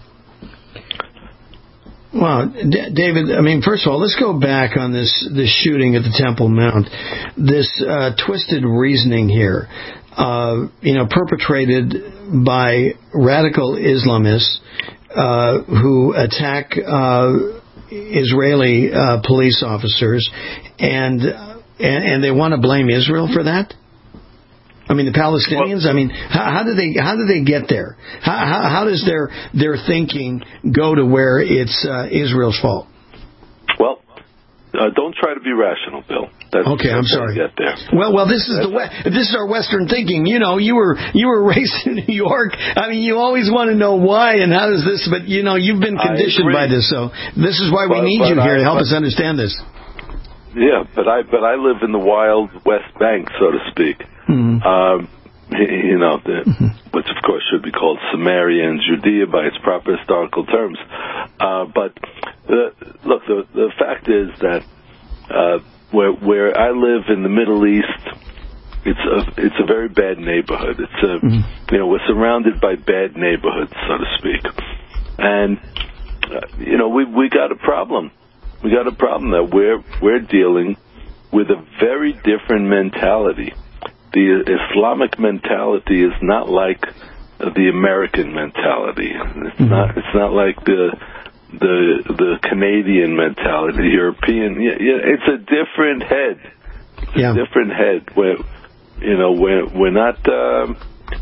Well, D- David, I mean, first of all, let's go back on this this shooting at the Temple Mount. This uh, twisted reasoning here. Uh, you know, perpetrated by radical Islamists uh, who attack uh, Israeli uh, police officers, and, and and they want to blame Israel for that. I mean, the Palestinians. I mean, how, how do they how do they get there? How, how, how does their their thinking go to where it's uh, Israel's fault? Well, uh, don't try to be rational, Bill. That's, okay, I'm that's sorry. Get there. Well, well, this is that's the we- this is our Western thinking. You know, you were you were raised in New York. I mean, you always want to know why and how does this. But you know, you've been conditioned by this, so this is why we but, need but you I, here to help but, us understand this. Yeah, but I but I live in the wild West Bank, so to speak. Mm-hmm. Um, you know, the, mm-hmm. which of course should be called Samaria and Judea by its proper historical terms. Uh, but the, look, the the fact is that. Uh, Where where I live in the Middle East, it's a it's a very bad neighborhood. It's a mm-hmm. you know, we're surrounded by bad neighborhoods, so to speak, and uh, you know we we got a problem. We got a problem that we're we're dealing with a very different mentality. The Islamic mentality is not like the American mentality. It's mm-hmm. not it's not like the the the Canadian mentality, the European. Yeah, yeah, it's a different head. It's yeah. a different head. Where you know we're we're not um,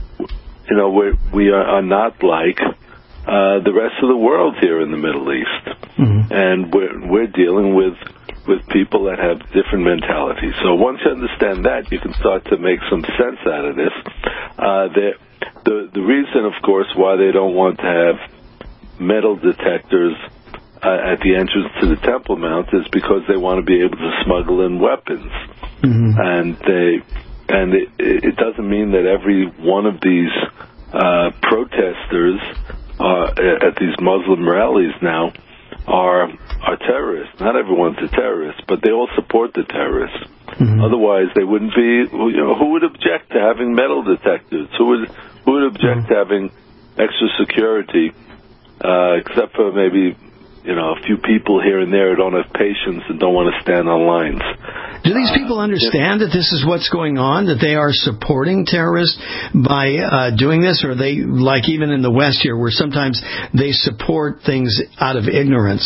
you know we we are, are not like uh, the rest of the world here in the Middle East, mm-hmm. and we're we're dealing with with people that have different mentalities. So once you understand that, you can start to make some sense out of this. Uh, the the the reason, of course, why they don't want to have metal detectors uh, at the entrance to the Temple Mount is because they want to be able to smuggle in weapons, mm-hmm. and they and it, it doesn't mean that every one of these uh, protesters uh, at these Muslim rallies now are are terrorists. Not everyone's a terrorist, but they all support the terrorists. Mm-hmm. Otherwise, they wouldn't be. You know, who would object to having metal detectors? Who would who would object mm-hmm. to having extra security? Uh, except for maybe, you know, a few people here and there who don't have patience and don't want to stand on lines. Do these people understand uh, that this is what's going on, that they are supporting terrorists by uh, doing this? Or are they, like even in the West here, where sometimes they support things out of ignorance?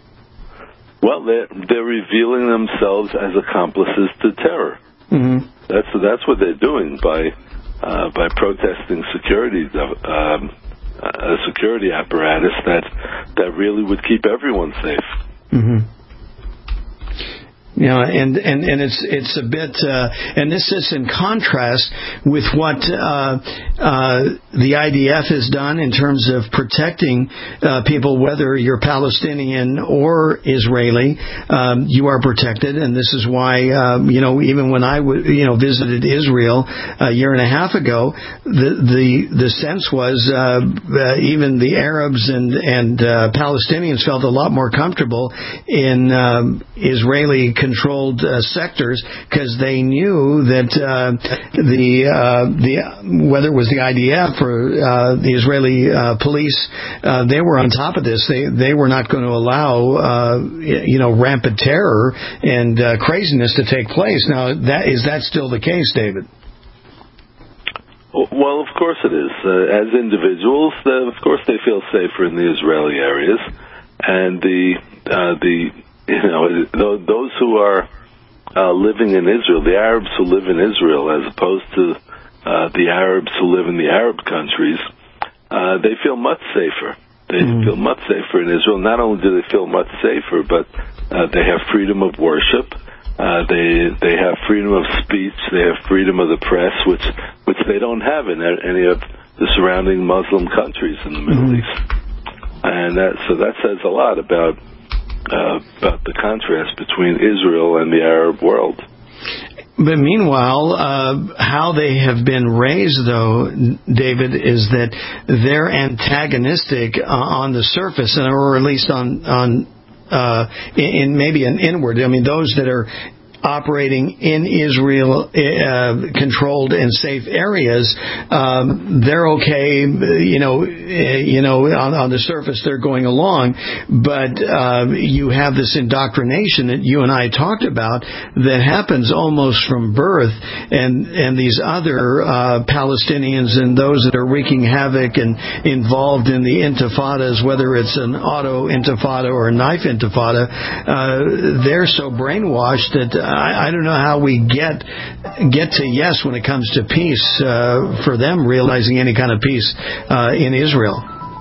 Well, they're, they're revealing themselves as accomplices to terror. Mm-hmm. That's that's what they're doing by uh, by protesting security um a security apparatus that that really would keep everyone safe. Mm-hmm. You know, and, and, and it's it's a bit, uh, and this is in contrast with what uh, uh, the I D F has done in terms of protecting uh, people, whether you're Palestinian or Israeli, um, you are protected, and this is why, um, you know, even when I w- you know visited Israel a year and a half ago, the the, the sense was uh, uh, even the Arabs and and uh, Palestinians felt a lot more comfortable in um, Israeli controlled uh, sectors because they knew that uh, the uh, the whether it was the I D F or uh, the Israeli uh, police, uh, they were on top of this. They they were not going to allow uh, you know rampant terror and uh, craziness to take place. Now, that is that still the case, David? Well, of course it is. Uh, as individuals, uh, of course they feel safer in the Israeli areas, and the uh, the you know those who are uh, living in Israel, the Arabs who live in Israel, as opposed to uh, the Arabs who live in the Arab countries, uh, they feel much safer. They mm. feel much safer in Israel. Not only do they feel much safer, but uh, they have freedom of worship. Uh, they they have freedom of speech. They have freedom of the press, which which they don't have in any of the surrounding Muslim countries in the Middle mm. East. And that, so that says a lot about uh, about the contrast between Israel and the Arab world. But meanwhile, uh, how they have been raised, though, David, is that they're antagonistic uh, on the surface, or at least on on uh, in, in maybe an inward. I mean, those that are operating in Israel uh, controlled and safe areas, um, they're okay, you know, you know, on, on the surface they're going along, but uh, you have this indoctrination that you and I talked about that happens almost from birth, and and these other uh, Palestinians and those that are wreaking havoc and involved in the intifadas, whether it's an auto intifada or a knife intifada, uh, they're so brainwashed that I, I don't know how we get get to yes when it comes to peace uh, for them realizing any kind of peace uh, in Israel.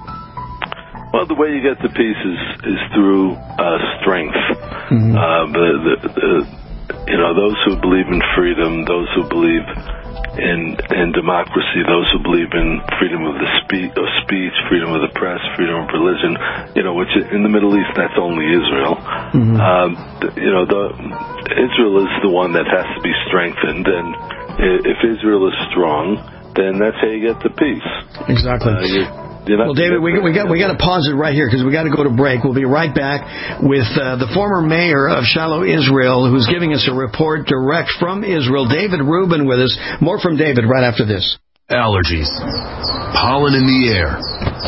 Well, the way you get to peace is is through uh, strength. Mm-hmm. Uh, the, the, the, you know, those who believe in freedom, those who believe in in democracy, those who believe in freedom of the speech, of speech, freedom of the press, freedom of religion, you know, which in the Middle East that's only Israel. Mm-hmm. Um, you know, the Israel is the one that has to be strengthened, and if Israel is strong, then that's how you get to peace. Exactly. Uh, you, Well, David, we, we got we got to pause it right here because we got to go to break. We'll be right back with uh, the former mayor of Shiloh, Israel, who's giving us a report direct from Israel. David Rubin with us. More from David right after this. Allergies, pollen in the air,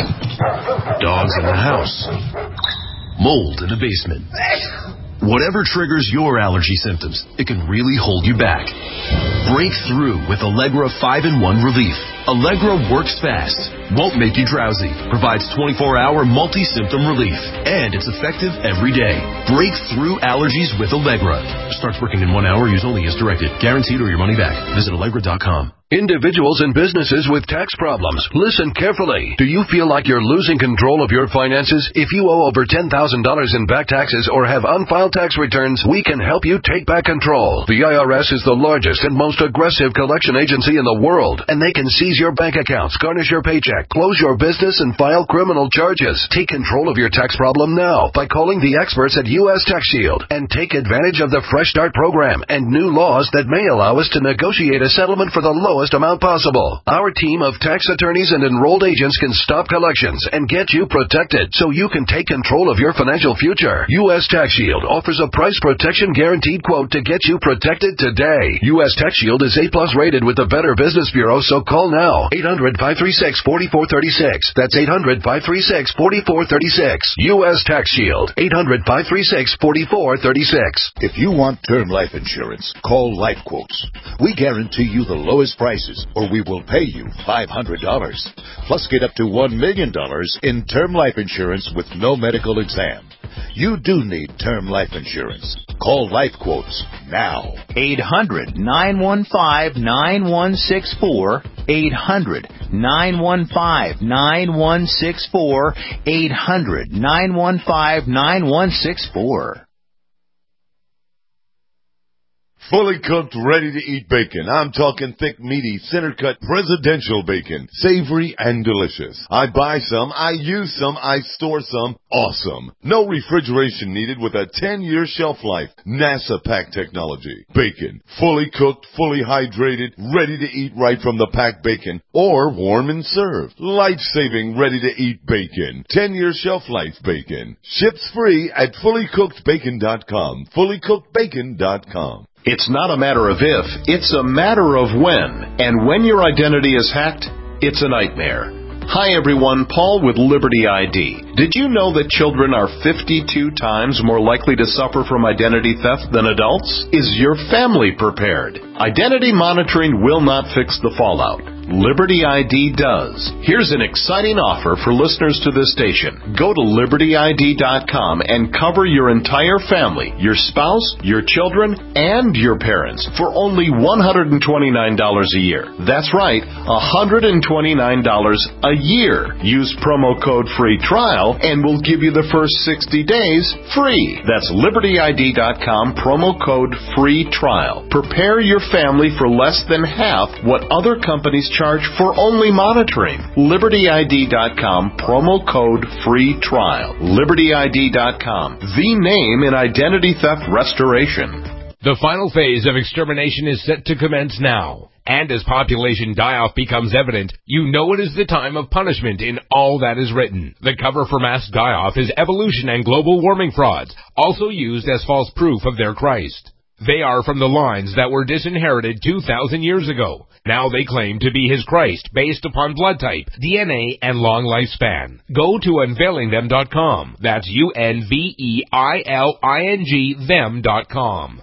dogs in the house, mold in the basement. Whatever triggers your allergy symptoms, it can really hold you back. Break through with Allegra five in one Relief. Allegra works fast, won't make you drowsy, provides twenty-four hour multi-symptom relief, and it's effective every day. Break through allergies with Allegra. Starts working in one hour, use only as directed. Guaranteed or your money back. Visit Allegra dot com. Individuals and businesses with tax problems, listen carefully. Do you feel like you're losing control of your finances? If you owe over ten thousand dollars in back taxes or have unfiled tax returns, we can help you take back control. The I R S is the largest and most aggressive collection agency in the world, and they can seize your bank accounts, garnish your paycheck, close your business, and file criminal charges. Take control of your tax problem now by calling the experts at U S Tax Shield and take advantage of the Fresh Start program and new laws that may allow us to negotiate a settlement for the lowest amount possible. Our team of tax attorneys and enrolled agents can stop collections and get you protected so you can take control of your financial future. U S Tax Shield offers a price protection guaranteed quote to get you protected today. U S Tax Shield is A plus rated with the Better Business Bureau, so call now. eight hundred, five three six, four four three six. That's eight hundred, five three six, four four three six. U S Tax Shield. eight hundred, five three six, four four three six. If you want term life insurance, call Life Quotes. We guarantee you the lowest prices, or we will pay you five hundred dollars. Plus get up to one million dollars in term life insurance with no medical exam. You do need term life insurance. Call Life Quotes now. eight hundred, nine one five, nine one six four. eight hundred, nine one five, nine one six four. eight hundred, nine one five, nine one six four. fully cooked, ready-to-eat bacon. I'm talking thick, meaty, center-cut presidential bacon. Savory and delicious. I buy some, I use some, I store some. Awesome. No refrigeration needed with a ten-year shelf life. NASA pack technology. Bacon. Fully cooked, fully hydrated, ready to eat right from the packed bacon. Or warm and served. Life-saving, ready-to-eat bacon. ten-year shelf life bacon. Ships free at fully cooked bacon dot com. fully cooked bacon dot com. It's not a matter of if, it's a matter of when. And when your identity is hacked, it's a nightmare. Hi everyone, Paul with Liberty I D. Did you know that children are fifty-two times more likely to suffer from identity theft than adults? Is your family prepared? Identity monitoring will not fix the fallout. Liberty I D does. Here's an exciting offer for listeners to this station. Go to liberty I D dot com and cover your entire family, your spouse, your children, and your parents for only one hundred twenty-nine dollars a year. That's right, one hundred twenty-nine dollars a year. Use promo code free trial and we'll give you the first sixty days free. That's liberty I D dot com, promo code free trial. Prepare your family for less than half what other companies charge charge for only monitoring. liberty I D dot com, promo code free trial. liberty I D dot com, the name in identity theft restoration. The final phase of extermination is set to commence now. And as population die-off becomes evident, you know it is the time of punishment in all that is written. The cover for mass die-off is evolution and global warming frauds, also used as false proof of their Christ. They are from the lines that were disinherited two thousand years ago. Now they claim to be his Christ based upon blood type, D N A, and long lifespan. Go to unveiling them dot com. That's U N V E I L I N G them dot com.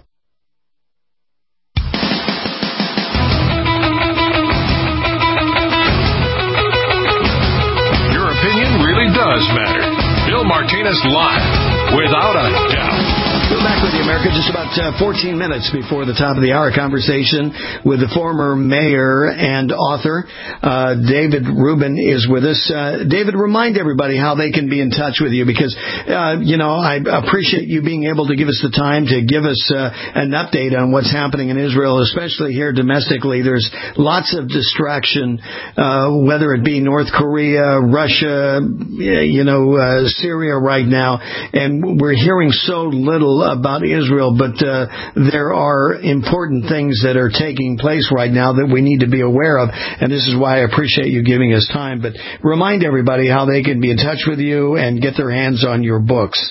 Your opinion really does matter. Bill Martinez live, without a doubt. We're back with you, America. Just about uh, fourteen minutes before the top of the hour. Conversation with the former mayor and author, uh, David Rubin, is with us. Uh, David, remind everybody how they can be in touch with you because, uh, you know, I appreciate you being able to give us the time to give us uh, an update on what's happening in Israel, especially here domestically. There's lots of distraction, uh, whether it be North Korea, Russia, you know, uh, Syria right now, and we're hearing so little about Israel, but uh, there are important things that are taking place right now that we need to be aware of, and this is why I appreciate you giving us time. But remind everybody how they can be in touch with you and get their hands on your books.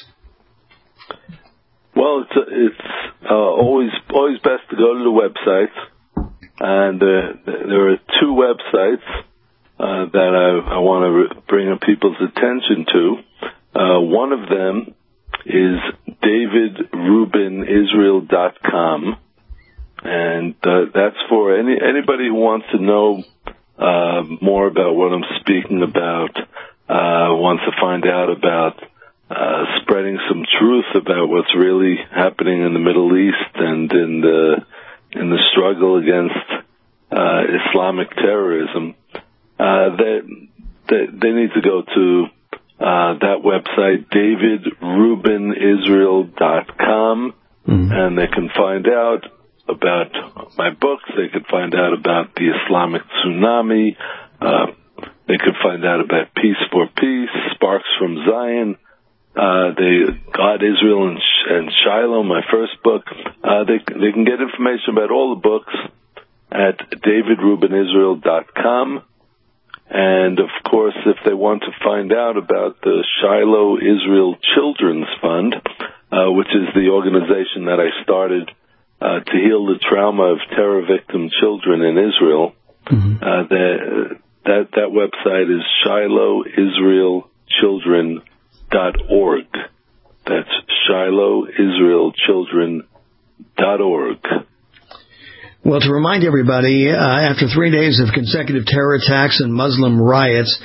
Well, it's it's uh, always always best to go to the websites, and uh, there are two websites uh, that I, I want to re- bring people's attention to. Uh, one of them is david rubin israel dot com, and uh, that's for any anybody who wants to know uh, more about what I'm speaking about, uh, wants to find out about uh, spreading some truth about what's really happening in the Middle East and in the in the struggle against uh, Islamic terrorism. Uh, they, they they need to go to Uh, that website, david rubin israel dot com, mm-hmm. and they can find out about my books. They can find out about the Islamic tsunami. Uh, they can find out about Peace for Peace, Sparks from Zion, uh, they, God, Israel, and, and Shiloh, my first book. Uh, they, they can get information about all the books at david rubin israel dot com. And, of course, if they want to find out about the Shiloh Israel Children's Fund, uh, which is the organization that I started uh, to heal the trauma of terror victim children in Israel, mm-hmm. uh, the, that that website is shiloh israel children dot org. That's shiloh israel children dot org. Well, to remind everybody, uh, after three days of consecutive terror attacks and Muslim riots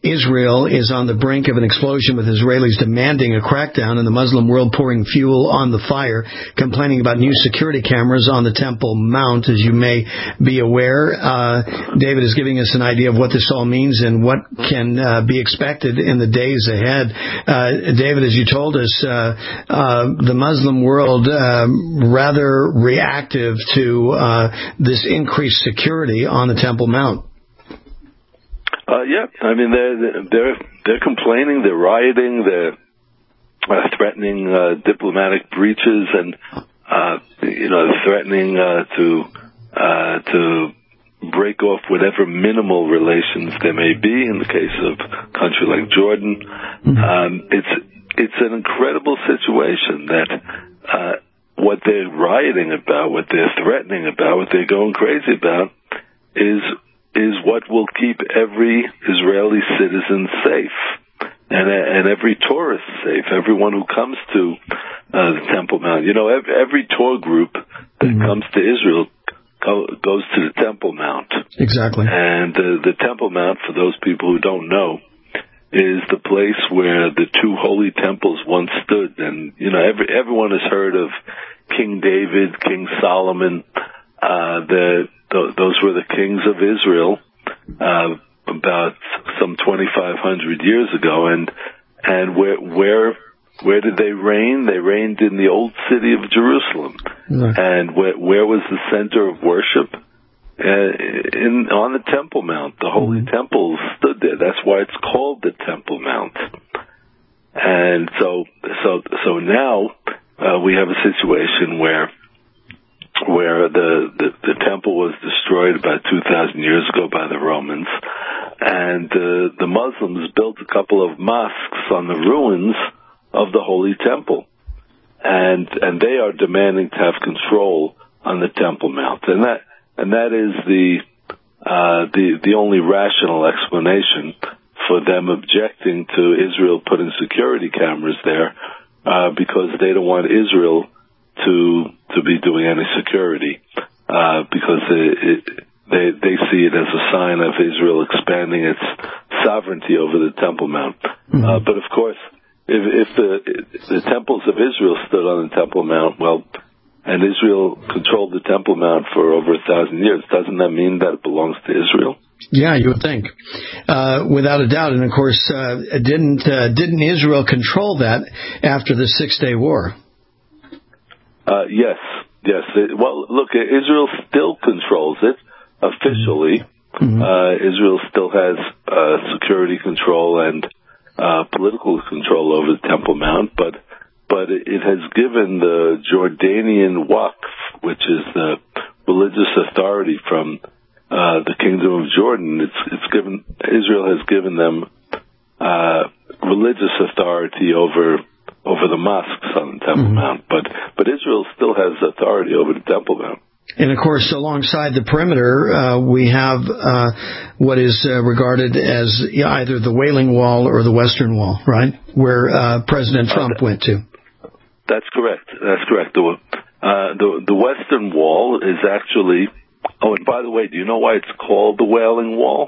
Israel is on the brink of an explosion with Israelis demanding a crackdown and the Muslim world pouring fuel on the fire, complaining about new security cameras on the Temple Mount, as you may be aware. Uh, David is giving us an idea of what this all means and what can uh, be expected in the days ahead. Uh, David, as you told us, uh, uh, the Muslim world uh, rather reactive to uh, this increased security on the Temple Mount. Uh, yeah, I mean they're they're they're complaining, they're rioting, they're uh, threatening uh, diplomatic breaches, and uh, you know threatening uh, to uh, to break off whatever minimal relations there may be. In the case of a country like Jordan, um, it's it's an incredible situation that uh, what they're rioting about, what they're threatening about, what they're going crazy about, is. is what will keep every Israeli citizen safe and and every tourist safe, everyone who comes to uh, the Temple Mount. You know, every, every tour group that mm-hmm. comes to Israel go, goes to the Temple Mount. Exactly. And uh, the Temple Mount, for those people who don't know, is the place where the two holy temples once stood. And, you know, every, everyone has heard of King David, King Solomon, uh, the those were the kings of Israel uh, about some twenty-five hundred years ago, and and where where where did they reign? They reigned in the old city of Jerusalem, right. And where where was the center of worship? Uh, in on the Temple Mount, the holy mm-hmm. temple stood there. That's why it's called the Temple Mount. And so so so now uh, we have a situation where. where the, the, the temple was destroyed about two thousand years ago by the Romans, and uh, the Muslims built a couple of mosques on the ruins of the Holy Temple, and and they are demanding to have control on the Temple Mount, and that and that is the uh, the the only rational explanation for them objecting to Israel putting security cameras there, uh, because they don't want Israel to to be doing any security, uh, because it, it, they they see it as a sign of Israel expanding its sovereignty over the Temple Mount. Mm-hmm. Uh, but of course, if, if the if the temples of Israel stood on the Temple Mount, well, and Israel controlled the Temple Mount for over a thousand years, doesn't that mean that it belongs to Israel? Yeah, you would think, uh, without a doubt. And of course, uh, didn't uh, didn't Israel control that after the Six Day War? Uh, yes, yes. It, well, look, Israel still controls it officially. Mm-hmm. Uh, Israel still has uh, security control and uh, political control over the Temple Mount, but but it, it has given the Jordanian Waqf, which is the religious authority from uh, the Kingdom of Jordan. It's it's given Israel has given them uh, religious authority over. over the mosques on the Temple mm-hmm. Mount, but but Israel still has authority over the Temple Mount. And of course, alongside the perimeter, uh, we have uh, what is uh, regarded as either the Wailing Wall or the Western Wall, right, where uh, President Trump uh, went to. That's correct. That's correct. The, uh, the the Western Wall is actually. Oh, and by the way, do you know why it's called the Wailing Wall?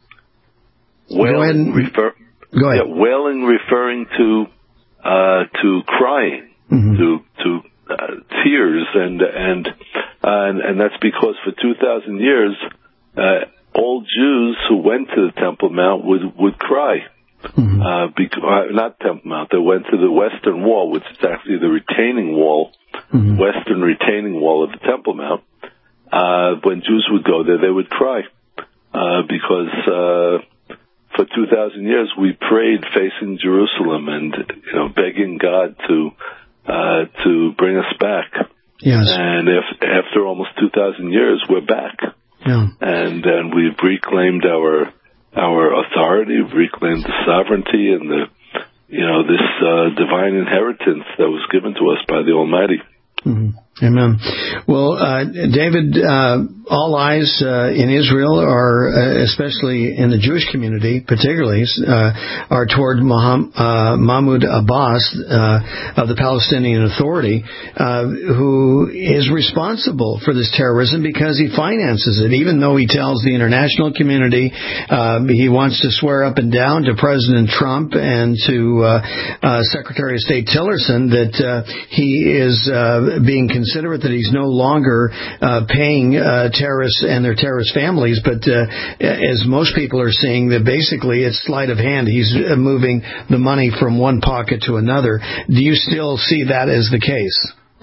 Wailing, Go refer, Go ahead. Yeah, wailing referring to. Uh, to crying, mm-hmm. to to uh, tears, and and, uh, and and that's because for two thousand years, uh, all Jews who went to the Temple Mount would would cry. Mm-hmm. Uh, because, uh, not Temple Mount, they went to the Western Wall, which is actually the retaining wall, mm-hmm. Western retaining wall of the Temple Mount. Uh, when Jews would go there, they would cry uh, because. Uh, For two thousand years, we prayed facing Jerusalem and, you know, begging God to uh, to bring us back. Yes. And if, after almost two thousand years, we're back. Yeah. And and we've reclaimed our our authority, we've reclaimed the sovereignty and the, you know, this uh, divine inheritance that was given to us by the Almighty. Mm-hmm. Amen. Well, uh, David, uh, all eyes uh, in Israel are, uh, especially in the Jewish community, particularly, uh, are toward Maham, uh, Mahmoud Abbas uh, of the Palestinian Authority, uh, who is responsible for this terrorism because he finances it. Even though he tells the international community uh, he wants to swear up and down to President Trump and to uh, uh, Secretary of State Tillerson that uh, he is uh, being considerate, that he's no longer uh, paying uh, terrorists and their terrorist families, but uh, as most people are seeing, that basically it's sleight of hand. He's uh, moving the money from one pocket to another. Do you still see that as the case?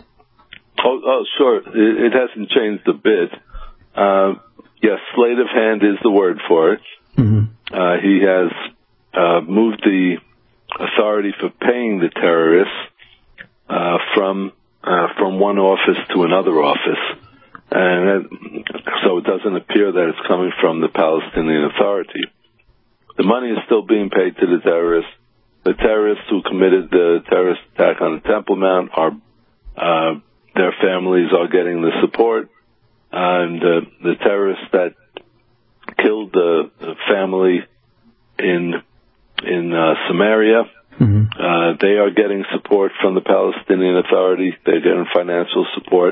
Oh, oh sure. It, it hasn't changed a bit. Uh, yes, sleight of hand is the word for it. Mm-hmm. Uh, he has uh, moved the authority for paying the terrorists uh, from uh, from one office to another office. And so it doesn't appear that it's coming from the Palestinian Authority. The money is still being paid to the terrorists. The terrorists who committed the terrorist attack on the Temple Mount are, uh, their families are getting the support. And uh, the terrorists that killed the, the family in in uh, Samaria, mm-hmm. uh, they are getting support from the Palestinian Authority. They're getting financial support.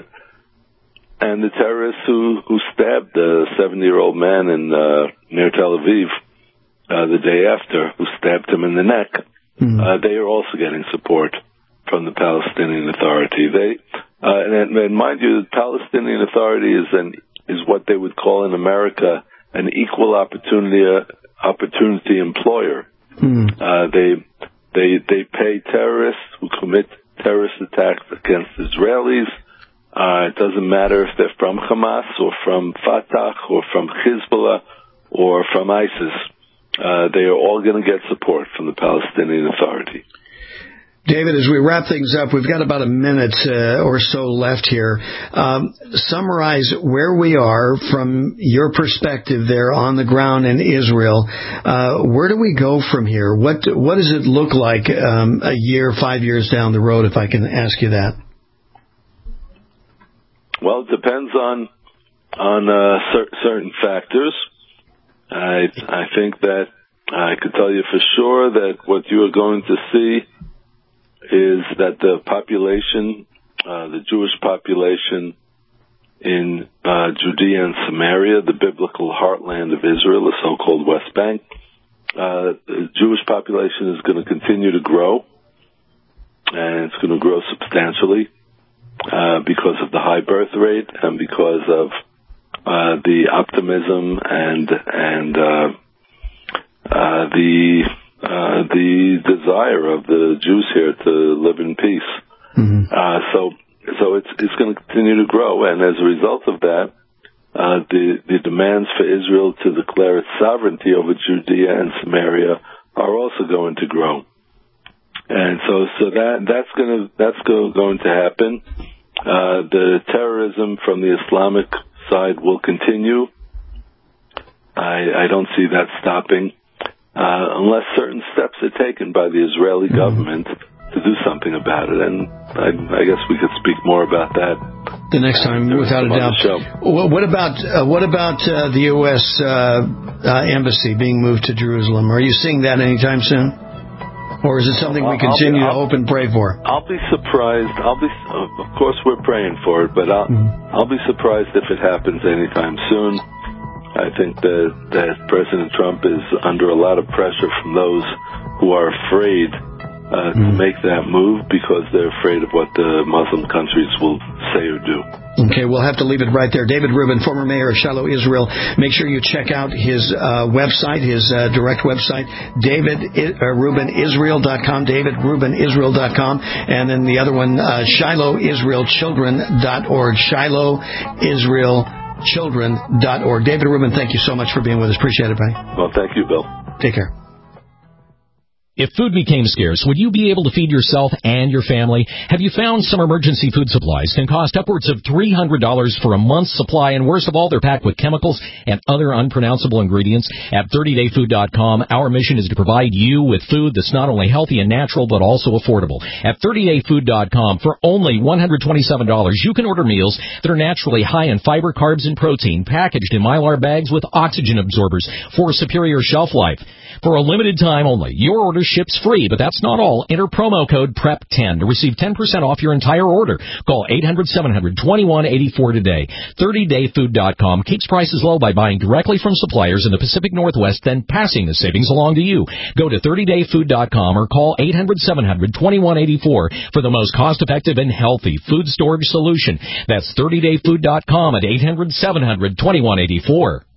And the terrorists who, who stabbed the seventy-year-old man in uh, near Tel Aviv uh, the day after, who stabbed him in the neck, mm-hmm. uh, they are also getting support from the Palestinian Authority. They uh, and, and mind you, the Palestinian Authority is an is what they would call in America an equal opportunity uh, opportunity employer. Mm-hmm. Uh, they they they pay terrorists who commit terrorist attacks against Israelis. Uh, it doesn't matter if they're from Hamas or from Fatah or from Hezbollah or from ISIS. Uh, they are all going to get support from the Palestinian Authority. David, as we wrap things up, we've got about a minute uh, or so left here. Um, summarize where we are from your perspective there on the ground in Israel. Uh, where do we go from here? What what does it look like um, a year, five years down the road, if I can ask you that? Well, it depends on on uh, cer- certain factors. I I think that I could tell you for sure that what you are going to see is that the population, uh, the Jewish population in uh, Judea and Samaria, the biblical heartland of Israel, the so-called West Bank, uh, the Jewish population is going to continue to grow, and it's going to grow substantially. Uh, because of the high birth rate and because of uh, the optimism and and uh, uh, the uh, the desire of the Jews here to live in peace. Mm-hmm. Uh, so so it's it's going to continue to grow, and as a result of that, uh, the the demands for Israel to declare its sovereignty over Judea and Samaria are also going to grow. And so, so that that's going to that's go, going to happen. Uh, the terrorism from the Islamic side will continue. I, I don't see that stopping uh, unless certain steps are taken by the Israeli mm-hmm. government to do something about it. And I, I guess we could speak more about that the next time, without a doubt. Well, what about uh, what about uh, the U S uh, uh, embassy being moved to Jerusalem? Are you seeing that anytime soon? Or is it something we continue I'll, I'll, to hope and pray for? I'll be surprised. I'll be, of course, we're praying for it, but I'll, mm-hmm. I'll be surprised if it happens anytime soon. I think that, that President Trump is under a lot of pressure from those who are afraid uh, mm-hmm. to make that move because they're afraid of what the Muslim countries will say or do. Okay, we'll have to leave it right there. David Rubin, former mayor of Shiloh, Israel. Make sure you check out his uh, website, his uh, direct website, david rubin israel dot com, david rubin israel dot com, and then the other one, uh, shiloh israel children dot org, shiloh israel children dot org. David Rubin, thank you so much for being with us. Appreciate it, buddy. Well, thank you, Bill. Take care. If food became scarce, would you be able to feed yourself and your family? Have you found some emergency food supplies can cost upwards of three hundred dollars for a month's supply, and worst of all, they're packed with chemicals and other unpronounceable ingredients? At thirty day food dot com, our mission is to provide you with food that's not only healthy and natural, but also affordable. At thirty day food dot com, for only one hundred twenty-seven dollars, you can order meals that are naturally high in fiber, carbs, and protein, packaged in Mylar bags with oxygen absorbers for superior shelf life. For a limited time only, your order ships free, but that's not all. Enter promo code P R E P ten to receive ten percent off your entire order. Call eight hundred, seven hundred, twenty-one eighty-four today. thirty day food dot com keeps prices low by buying directly from suppliers in the Pacific Northwest, then passing the savings along to you. Go to thirty day food dot com or call eight hundred, seven hundred, twenty-one eighty-four for the most cost-effective and healthy food storage solution. That's thirty day food dot com at eight hundred, seven hundred, twenty-one eighty-four.